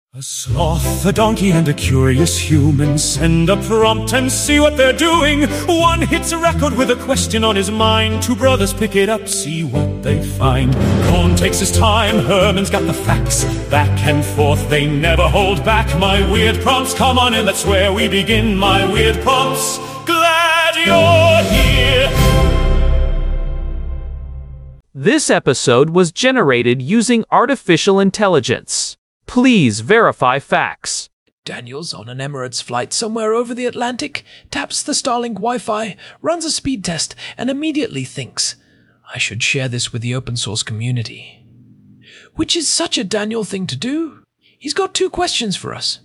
A sloth, a donkey, and a curious human send a prompt and see what they're doing. One hits a record with a question on his mind. Two brothers pick it up, see what they find. Cohn takes his time, Herman's got the facts. Back and forth, they never hold back. My weird prompts, come on in, that's where we begin. My weird prompts, glad you're here. This episode was generated using artificial intelligence. Please verify facts. Daniel's on an Emirates flight somewhere over the Atlantic, taps the Starlink Wi-Fi, runs a speed test, and immediately thinks, I should share this with the open source community. Which is such a Daniel thing to do. He's got two questions for us.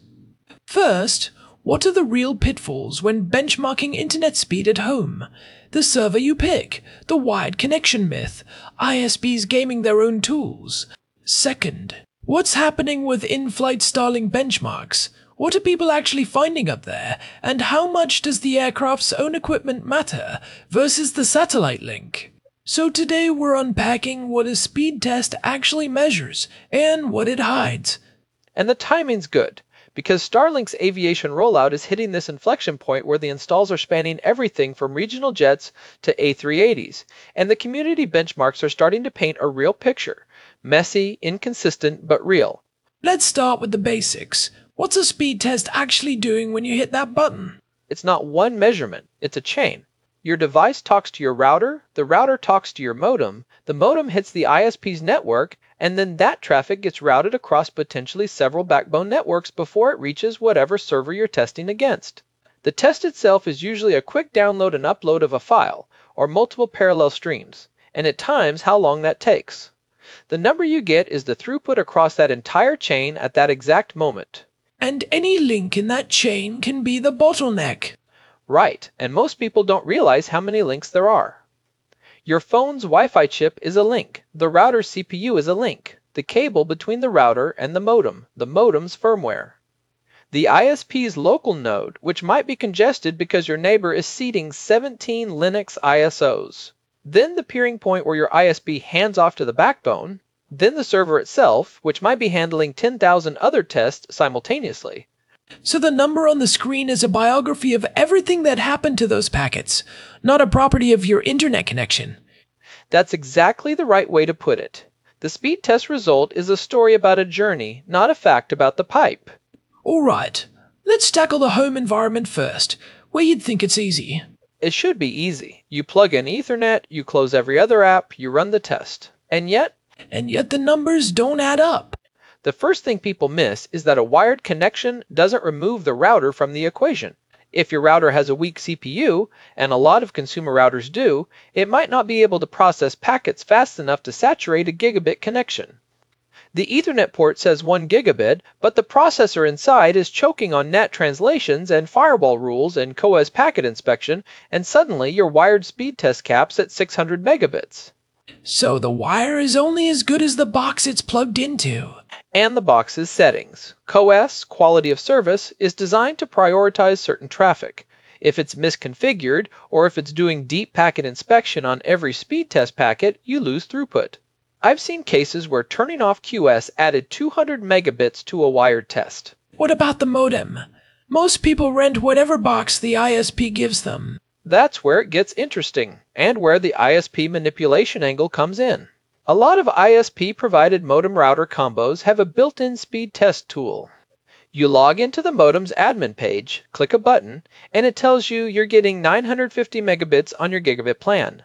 First, what are the real pitfalls when benchmarking internet speed at home? The server you pick, the wired connection myth, ISPs gaming their own tools. Second, what's happening with in-flight Starlink benchmarks? What are people actually finding up there? And how much does the aircraft's own equipment matter versus the satellite link? So today we're unpacking what a speed test actually measures and what it hides. And the timing's good, because Starlink's aviation rollout is hitting this inflection point where the installs are spanning everything from regional jets to A380s, and the community benchmarks are starting to paint a real picture. Messy, inconsistent, but real. Let's start with the basics. What's a speed test actually doing when you hit that button? It's not one measurement, it's a chain. Your device talks to your router, the router talks to your modem, the modem hits the ISP's network, and then that traffic gets routed across potentially several backbone networks before it reaches whatever server you're testing against. The test itself is usually a quick download and upload of a file, or multiple parallel streams, and at times how long that takes. The number you get is the throughput across that entire chain at that exact moment. And any link in that chain can be the bottleneck. Right, and most people don't realize how many links there are. Your phone's Wi-Fi chip is a link, the router's CPU is a link, the cable between the router and the modem's firmware. The ISP's local node, which might be congested because your neighbor is seeding 17 Linux ISOs. Then the peering point where your ISP hands off to the backbone, then the server itself, which might be handling 10,000 other tests simultaneously. So the number on the screen is a biography of everything that happened to those packets, not a property of your internet connection. That's exactly the right way to put it. The speed test result is a story about a journey, not a fact about the pipe. All right, let's tackle the home environment first, where you'd think it's easy. It should be easy. You plug in Ethernet, you close every other app, you run the test. And yet the numbers don't add up. The first thing people miss is that a wired connection doesn't remove the router from the equation. If your router has a weak CPU, and a lot of consumer routers do, it might not be able to process packets fast enough to saturate a gigabit connection. The Ethernet port says 1 gigabit, but the processor inside is choking on NAT translations and firewall rules and CoAS packet inspection, and suddenly your wired speed test caps at 600 megabits. So the wire is only as good as the box it's plugged into. And the box's settings. CoAS, quality of service, is designed to prioritize certain traffic. If it's misconfigured, or if it's doing deep packet inspection on every speed test packet, you lose throughput. I've seen cases where turning off QS added 200 megabits to a wired test. What about the modem? Most people rent whatever box the ISP gives them. That's where it gets interesting, and where the ISP manipulation angle comes in. A lot of ISP-provided modem-router combos have a built-in speed test tool. You log into the modem's admin page, click a button, and it tells you you're getting 950 megabits on your gigabit plan.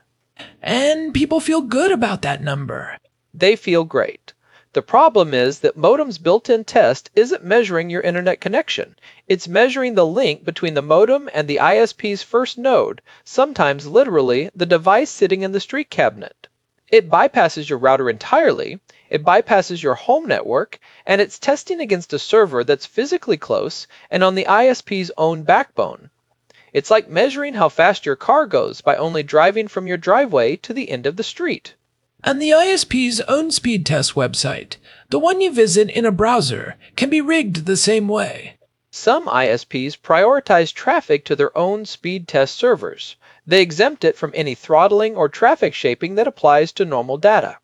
And people feel good about that number. They feel great. The problem is that modem's built-in test isn't measuring your internet connection. It's measuring the link between the modem and the ISP's first node, sometimes literally the device sitting in the street cabinet. It bypasses your router entirely, it bypasses your home network, and it's testing against a server that's physically close and on the ISP's own backbone. It's like measuring how fast your car goes by only driving from your driveway to the end of the street. And the ISP's own speed test website, the one you visit in a browser, can be rigged the same way. Some ISPs prioritize traffic to their own speed test servers. They exempt it from any throttling or traffic shaping that applies to normal data.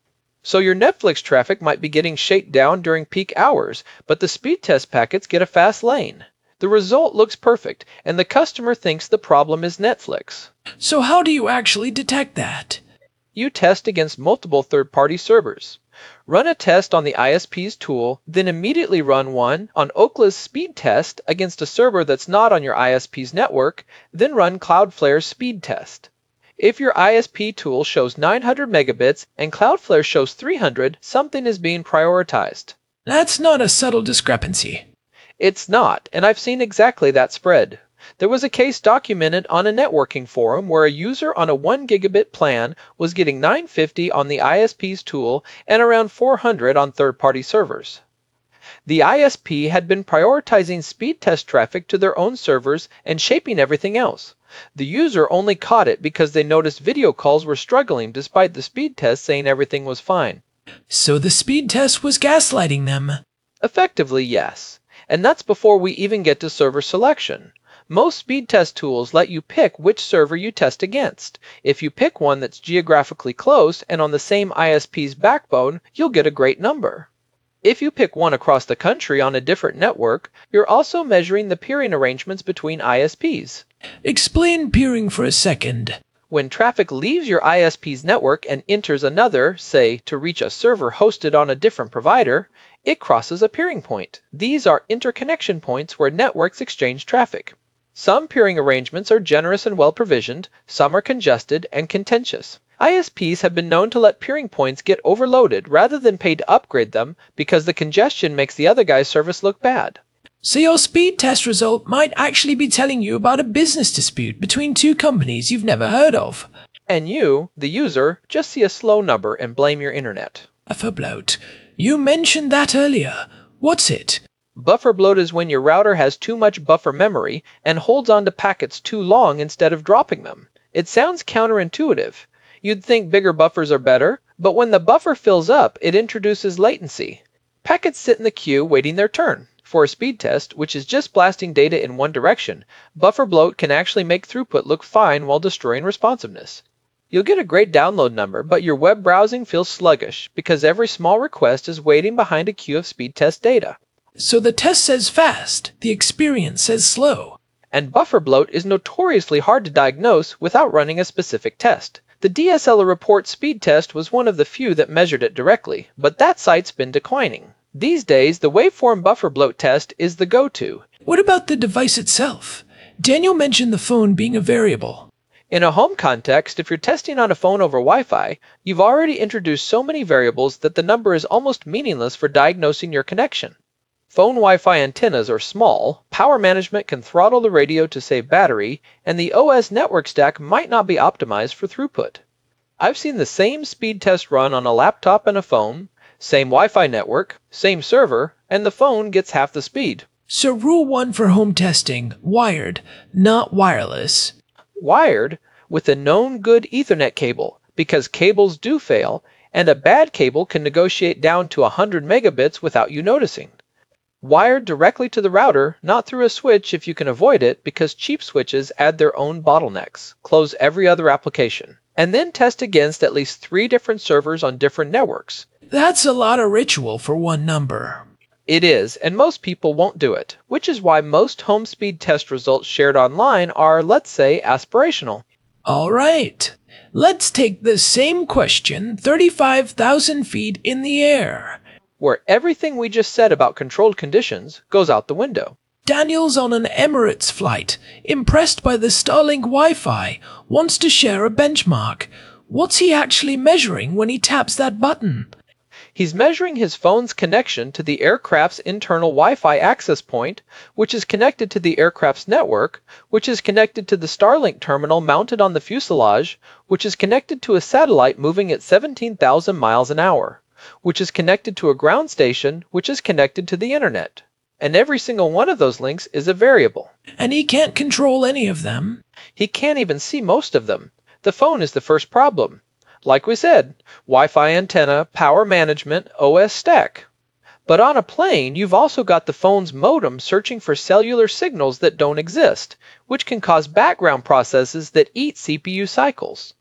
So your Netflix traffic might be getting shaken down during peak hours, but the speed test packets get a fast lane. The result looks perfect, and the customer thinks the problem is Netflix. So how do you actually detect that? You test against multiple third-party servers. Run a test on the ISP's tool, then immediately run one on Ookla's speed test against a server that's not on your ISP's network, then run Cloudflare's speed test. If your ISP tool shows 900 megabits and Cloudflare shows 300, something is being prioritized. That's not a subtle discrepancy. It's not, and I've seen exactly that spread. There was a case documented on a networking forum where a user on a 1 gigabit plan was getting 950 on the ISP's tool and around 400 on third-party servers. The ISP had been prioritizing speed test traffic to their own servers and shaping everything else. The user only caught it because they noticed video calls were struggling despite the speed test saying everything was fine. So the speed test was gaslighting them. Effectively, yes. And that's before we even get to server selection. Most speed test tools let you pick which server you test against. If you pick one that's geographically close and on the same ISP's backbone, you'll get a great number. If you pick one across the country on a different network, you're also measuring the peering arrangements between ISPs. Explain peering for a second. When traffic leaves your ISP's network and enters another, say, to reach a server hosted on a different provider, it crosses a peering point. These are interconnection points where networks exchange traffic. Some peering arrangements are generous and well-provisioned, some are congested and contentious. ISPs have been known to let peering points get overloaded rather than pay to upgrade them because the congestion makes the other guy's service look bad. So your speed test result might actually be telling you about a business dispute between two companies you've never heard of. And you, the user, just see a slow number and blame your internet. Buffer bloat. You mentioned that earlier. What's it? Buffer bloat is when your router has too much buffer memory and holds on to packets too long instead of dropping them. It sounds counterintuitive. You'd think bigger buffers are better, but when the buffer fills up, it introduces latency. Packets sit in the queue waiting their turn. For a speed test, which is just blasting data in one direction, buffer bloat can actually make throughput look fine while destroying responsiveness. You'll get a great download number, but your web browsing feels sluggish because every small request is waiting behind a queue of speed test data. So the test says fast, the experience says slow. And buffer bloat is notoriously hard to diagnose without running a specific test. The DSLR report speed test was one of the few that measured it directly, but that site's been declining. These days, the waveform buffer bloat test is the go-to. What about the device itself? Daniel mentioned the phone being a variable. In a home context, if you're testing on a phone over Wi-Fi, you've already introduced so many variables that the number is almost meaningless for diagnosing your connection. Phone Wi-Fi antennas are small, power management can throttle the radio to save battery, and the OS network stack might not be optimized for throughput. I've seen the same speed test run on a laptop and a phone, same Wi-Fi network, same server, and the phone gets half the speed. So rule 1 for home testing, wired, not wireless. Wired with a known good Ethernet cable, because cables do fail, and a bad cable can negotiate down to 100 megabits without you noticing. Wired directly to the router, not through a switch if you can avoid it, because cheap switches add their own bottlenecks, close every other application, and then test against at least 3 different servers on different networks. That's a lot of ritual for one number. It is, and most people won't do it, which is why most home speed test results shared online are, let's say, aspirational. All right. Let's take the same question 35,000 feet in the air, where everything we just said about controlled conditions goes out the window. Daniel's on an Emirates flight, impressed by the Starlink Wi-Fi, wants to share a benchmark. What's he actually measuring when he taps that button? He's measuring his phone's connection to the aircraft's internal Wi-Fi access point, which is connected to the aircraft's network, which is connected to the Starlink terminal mounted on the fuselage, which is connected to a satellite moving at 17,000 miles an hour, which is connected to a ground station, which is connected to the internet. And every single one of those links is a variable. And he can't control any of them. He can't even see most of them. The phone is the first problem. Like we said, Wi-Fi antenna, power management, OS stack. But on a plane, you've also got the phone's modem searching for cellular signals that don't exist, which can cause background processes that eat CPU cycles.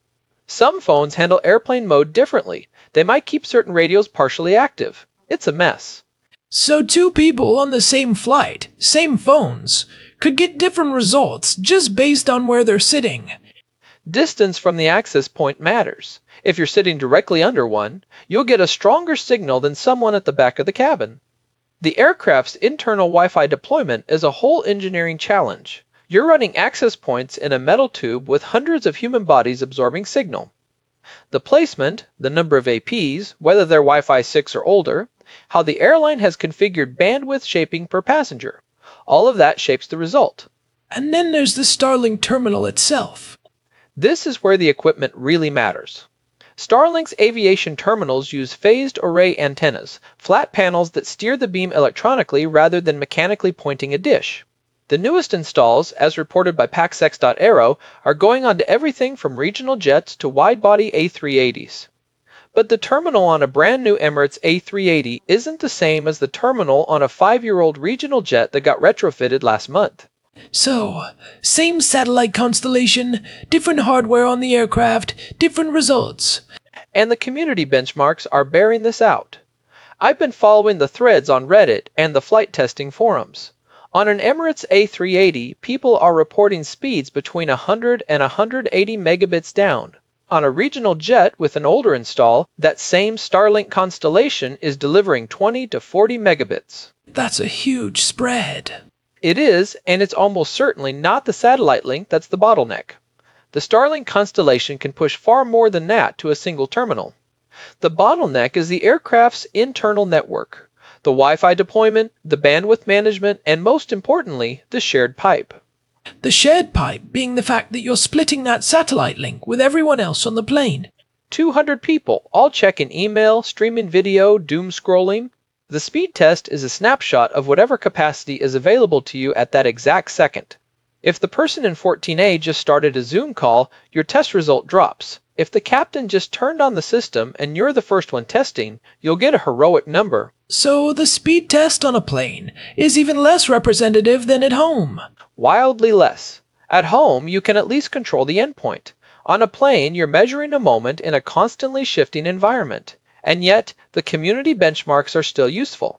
Some phones handle airplane mode differently. They might keep certain radios partially active. It's a mess. So two people on the same flight, same phones, could get different results just based on where they're sitting. Distance from the access point matters. If you're sitting directly under one, you'll get a stronger signal than someone at the back of the cabin. The aircraft's internal Wi-Fi deployment is a whole engineering challenge. You're running access points in a metal tube with hundreds of human bodies absorbing signal. The placement, the number of APs, whether they're Wi-Fi 6 or older, how the airline has configured bandwidth shaping per passenger. All of that shapes the result. And then there's the Starlink terminal itself. This is where the equipment really matters. Starlink's aviation terminals use phased array antennas, flat panels that steer the beam electronically rather than mechanically pointing a dish. The newest installs, as reported by PaxX.Aero, are going onto everything from regional jets to wide-body A380s. But the terminal on a brand new Emirates A380 isn't the same as the terminal on a 5-year-old regional jet that got retrofitted last month. So, same satellite constellation, different hardware on the aircraft, different results. And the community benchmarks are bearing this out. I've been following the threads on Reddit and the flight testing forums. On an Emirates A380, people are reporting speeds between 100 and 180 megabits down. On a regional jet with an older install, that same Starlink constellation is delivering 20 to 40 megabits. That's a huge spread. It is, and it's almost certainly not the satellite link that's the bottleneck. The Starlink constellation can push far more than that to a single terminal. The bottleneck is the aircraft's internal network, the Wi-Fi deployment, the bandwidth management, and most importantly, the shared pipe. The shared pipe being the fact that you're splitting that satellite link with everyone else on the plane. 200 people, all checking email, streaming video, doom scrolling. The speed test is a snapshot of whatever capacity is available to you at that exact second. If the person in 14A just started a Zoom call, your test result drops. If the captain just turned on the system and you're the first one testing, you'll get a heroic number. So the speed test on a plane is even less representative than at home. Wildly less. At home, you can at least control the endpoint. On a plane, you're measuring a moment in a constantly shifting environment. And yet, the community benchmarks are still useful.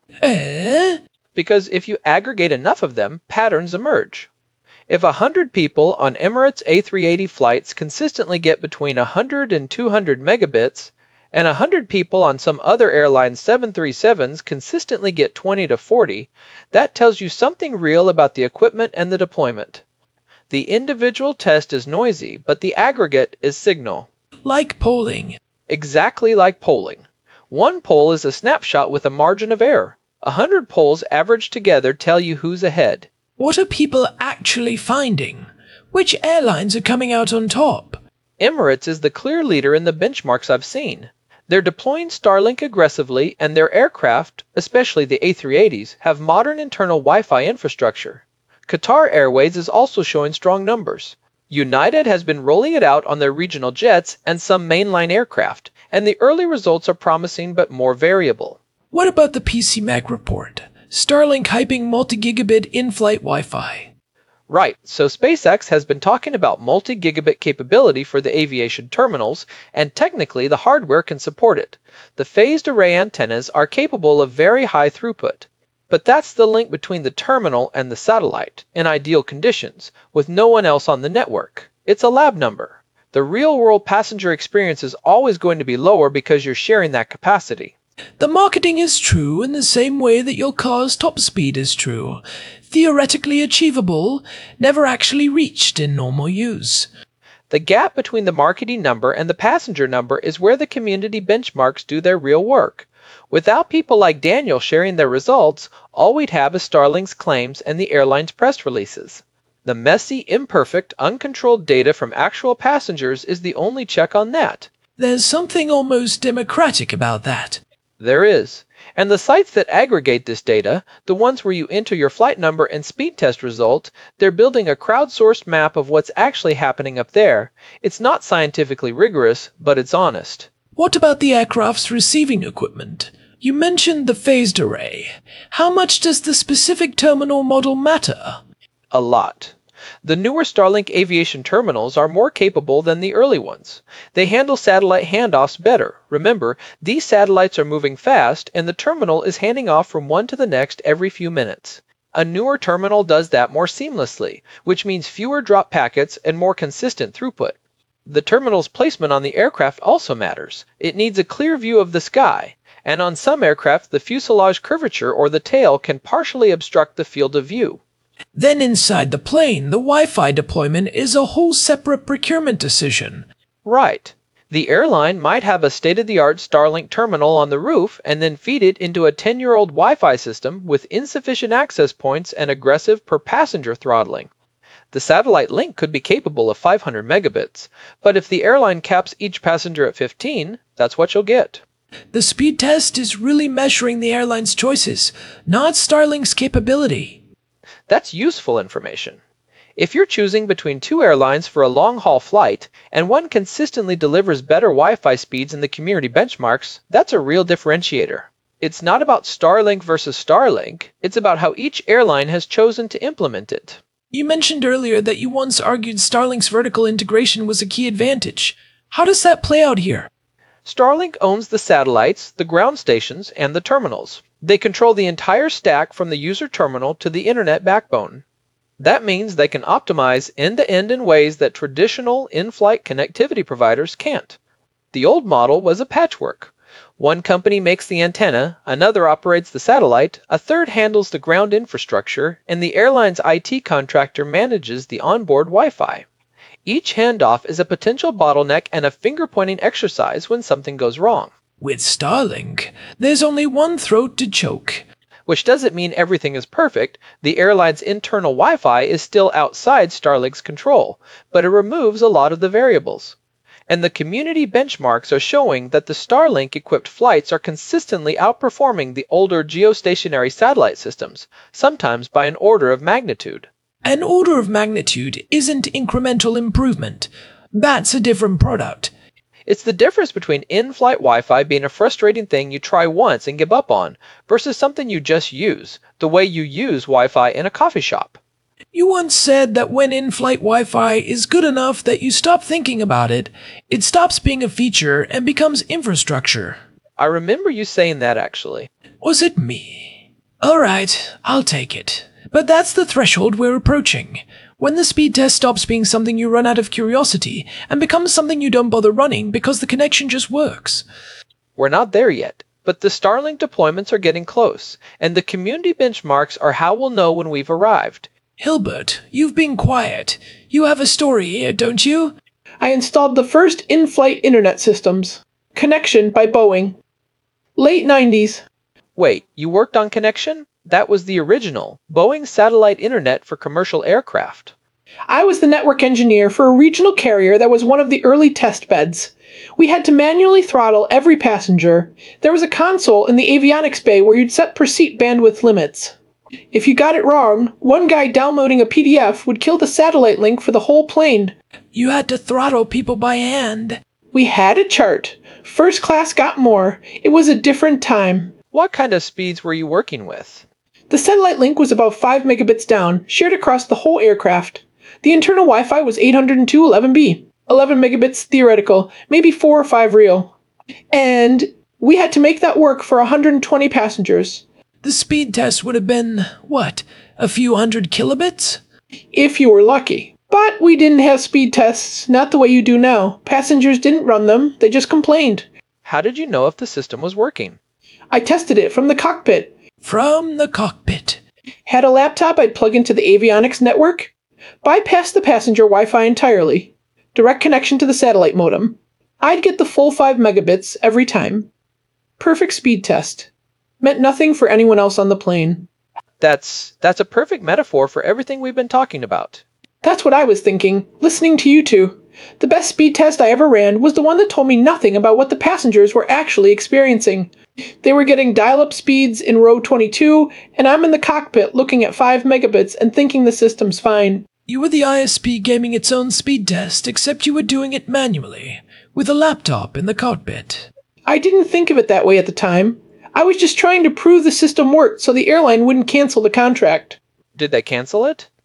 Because if you aggregate enough of them, patterns emerge. If 100 people on Emirates A380 flights consistently get between 100 and 200 megabits, and 100 people on some other airline's 737s consistently get 20 to 40, that tells you something real about the equipment and the deployment. The individual test is noisy, but the aggregate is signal. Like polling. Exactly like polling. One poll is a snapshot with a margin of error. 100 polls averaged together tell you who's ahead. What are people actually finding? Which airlines are coming out on top? Emirates is the clear leader in the benchmarks I've seen. They're deploying Starlink aggressively, and their aircraft, especially the A380s, have modern internal Wi-Fi infrastructure. Qatar Airways is also showing strong numbers. United has been rolling it out on their regional jets and some mainline aircraft, and the early results are promising but more variable. What about the PCMag report? Starlink hyping multi-gigabit in-flight Wi-Fi. Right, so SpaceX has been talking about multi-gigabit capability for the aviation terminals, and technically the hardware can support it. The phased array antennas are capable of very high throughput. But that's the link between the terminal and the satellite, in ideal conditions, with no one else on the network. It's a lab number. The real-world passenger experience is always going to be lower because you're sharing that capacity. The marketing is true in the same way that your car's top speed is true. Theoretically achievable, never actually reached in normal use. The gap between the marketing number and the passenger number is where the community benchmarks do their real work. Without people like Daniel sharing their results, all we'd have is Starlink's claims and the airline's press releases. The messy, imperfect, uncontrolled data from actual passengers is the only check on that. There's something almost democratic about that. There is. And the sites that aggregate this data, the ones where you enter your flight number and speed test result, they're building a crowdsourced map of what's actually happening up there. It's not scientifically rigorous, but it's honest. What about the aircraft's receiving equipment? You mentioned the phased array. How much does the specific terminal model matter? A lot. The newer Starlink aviation terminals are more capable than the early ones. They handle satellite handoffs better. Remember, these satellites are moving fast, and the terminal is handing off from one to the next every few minutes. A newer terminal does that more seamlessly, which means fewer drop packets and more consistent throughput. The terminal's placement on the aircraft also matters. It needs a clear view of the sky, and on some aircraft the fuselage curvature or the tail can partially obstruct the field of view. Then inside the plane, the Wi-Fi deployment is a whole separate procurement decision. Right. The airline might have a state-of-the-art Starlink terminal on the roof and then feed it into a 10-year-old Wi-Fi system with insufficient access points and aggressive per-passenger throttling. The satellite link could be capable of 500 megabits, but if the airline caps each passenger at 15, that's what you'll get. The speed test is really measuring the airline's choices, not Starlink's capability. That's useful information. If you're choosing between two airlines for a long-haul flight, and one consistently delivers better Wi-Fi speeds in the community benchmarks, that's a real differentiator. It's not about Starlink versus Starlink, it's about how each airline has chosen to implement it. You mentioned earlier that you once argued Starlink's vertical integration was a key advantage. How does that play out here? Starlink owns the satellites, the ground stations, and the terminals. They control the entire stack from the user terminal to the internet backbone. That means they can optimize end-to-end in ways that traditional in-flight connectivity providers can't. The old model was a patchwork. One company makes the antenna, another operates the satellite, a third handles the ground infrastructure, and the airline's IT contractor manages the onboard Wi-Fi. Each handoff is a potential bottleneck and a finger-pointing exercise when something goes wrong. With Starlink, there's only one throat to choke. Which doesn't mean everything is perfect. The airline's internal Wi-Fi is still outside Starlink's control, but it removes a lot of the variables. And the community benchmarks are showing that the Starlink-equipped flights are consistently outperforming the older geostationary satellite systems, sometimes by an order of magnitude. An order of magnitude isn't incremental improvement. That's a different product. It's the difference between in-flight Wi-Fi being a frustrating thing you try once and give up on, versus something you just use, the way you use Wi-Fi in a coffee shop. You once said that when in-flight Wi-Fi is good enough that you stop thinking about it, it stops being a feature and becomes infrastructure. I remember you saying that, actually. Was it me? Alright, I'll take it. But that's the threshold we're approaching. When the speed test stops being something you run out of curiosity and becomes something you don't bother running because the connection just works. We're not there yet, but the Starlink deployments are getting close, and the community benchmarks are how we'll know when we've arrived. Hilbert, you've been quiet. You have a story here, don't you? I installed the first in-flight internet systems. Connection by Boeing. Late 90s. Wait, you worked on Connection? That was the original, Boeing satellite internet for commercial aircraft. I was the network engineer for a regional carrier that was one of the early test beds. We had to manually throttle every passenger. There was a console in the avionics bay where you'd set per seat bandwidth limits. If you got it wrong, one guy downloading a PDF would kill the satellite link for the whole plane. You had to throttle people by hand. We had a chart. First class got more. It was a different time. What kind of speeds were you working with? The satellite link was about 5 megabits down, shared across the whole aircraft. The internal Wi-Fi was 802.11b, 11 megabits theoretical, maybe 4 or 5 real. And we had to make that work for 120 passengers. The speed test would have been, what, a few hundred kilobits? If you were lucky. But we didn't have speed tests, not the way you do now. Passengers didn't run them, they just complained. How did you know if the system was working? I tested it from the cockpit. From the cockpit. Had a laptop I'd plug into the avionics network. Bypassed the passenger Wi-Fi entirely. Direct connection to the satellite modem. I'd get the full 5 megabits every time. Perfect speed test. Meant nothing for anyone else on the plane. That's a perfect metaphor for everything we've been talking about. That's what I was thinking, listening to you two. The best speed test I ever ran was the one that told me nothing about what the passengers were actually experiencing. They were getting dial-up speeds in row 22, and I'm in the cockpit looking at 5 megabits and thinking the system's fine. You were the ISP gaming its own speed test, except you were doing it manually, with a laptop in the cockpit. I didn't think of it that way at the time. I was just trying to prove the system worked so the airline wouldn't cancel the contract. Did they cancel it?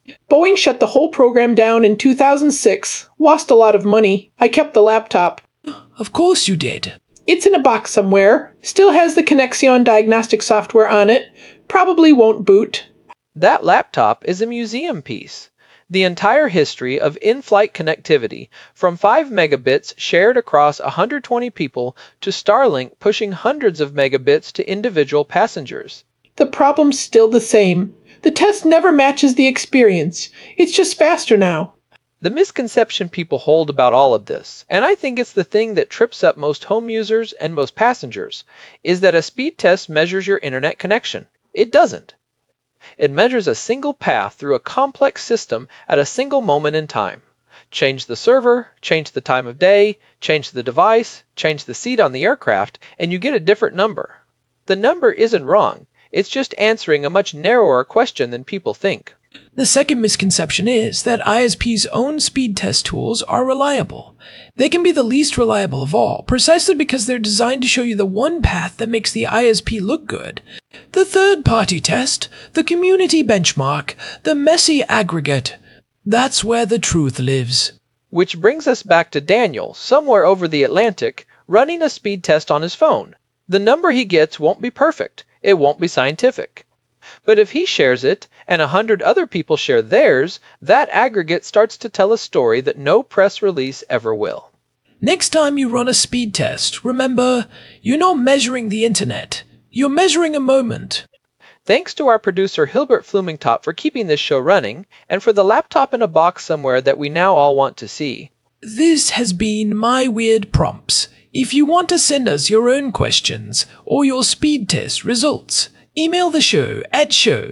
Boeing shut the whole program down in 2006. Lost a lot of money. I kept the laptop. Of course you did. It's in a box somewhere. Still has the Connexion diagnostic software on it. Probably won't boot. That laptop is a museum piece. The entire history of in-flight connectivity, from 5 megabits shared across 120 people to Starlink pushing hundreds of megabits to individual passengers. The problem's still the same. The test never matches the experience. It's just faster now. The misconception people hold about all of this, and I think it's the thing that trips up most home users and most passengers, is that a speed test measures your internet connection. It doesn't. It measures a single path through a complex system at a single moment in time. Change the server, change the time of day, change the device, change the seat on the aircraft, and you get a different number. The number isn't wrong. It's just answering a much narrower question than people think. The second misconception is that ISP's own speed test tools are reliable. They can be the least reliable of all, precisely because they're designed to show you the one path that makes the ISP look good. The third-party test, the community benchmark, the messy aggregate. That's where the truth lives. Which brings us back to Daniel, somewhere over the Atlantic, running a speed test on his phone. The number he gets won't be perfect. It won't be scientific. But if he shares it, and 100 other people share theirs, that aggregate starts to tell a story that no press release ever will. Next time you run a speed test, remember, you're not measuring the internet. You're measuring a moment. Thanks to our producer Hilbert Flumingtop for keeping this show running, and for the laptop in a box somewhere that we now all want to see. This has been My Weird Prompts. If you want to send us your own questions, or your speed test results, email the show at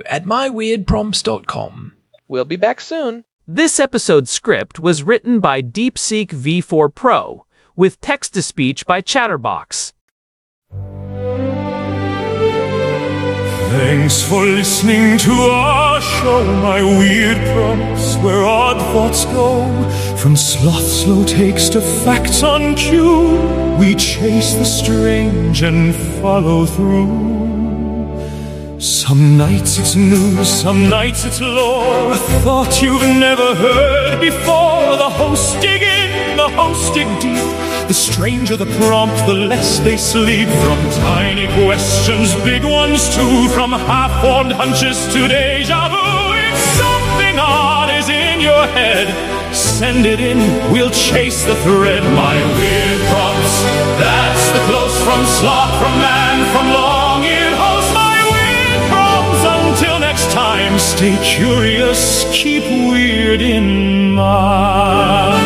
myweirdprompts.com. We'll be back soon. This episode's script was written by DeepSeek V4 Pro, with text-to-speech by Chatterbox. Thanks for listening to our show, My Weird Prompts, where odd thoughts go. From sloth slow takes to facts on cue, we chase the strange and follow through. Some nights it's news, some nights it's lore, a thought you've never heard before. The hosts dig in, the hosts dig deep. The stranger the prompt, the less they sleep. From tiny questions, big ones too, from half-formed hunches to deja vu. If something odd is in your head, send it in, we'll chase the thread. My Weird Prompts, that's the close from sloth, from man, from long-eared host. My Weird Prompts, until next time, stay curious, keep weird in mind.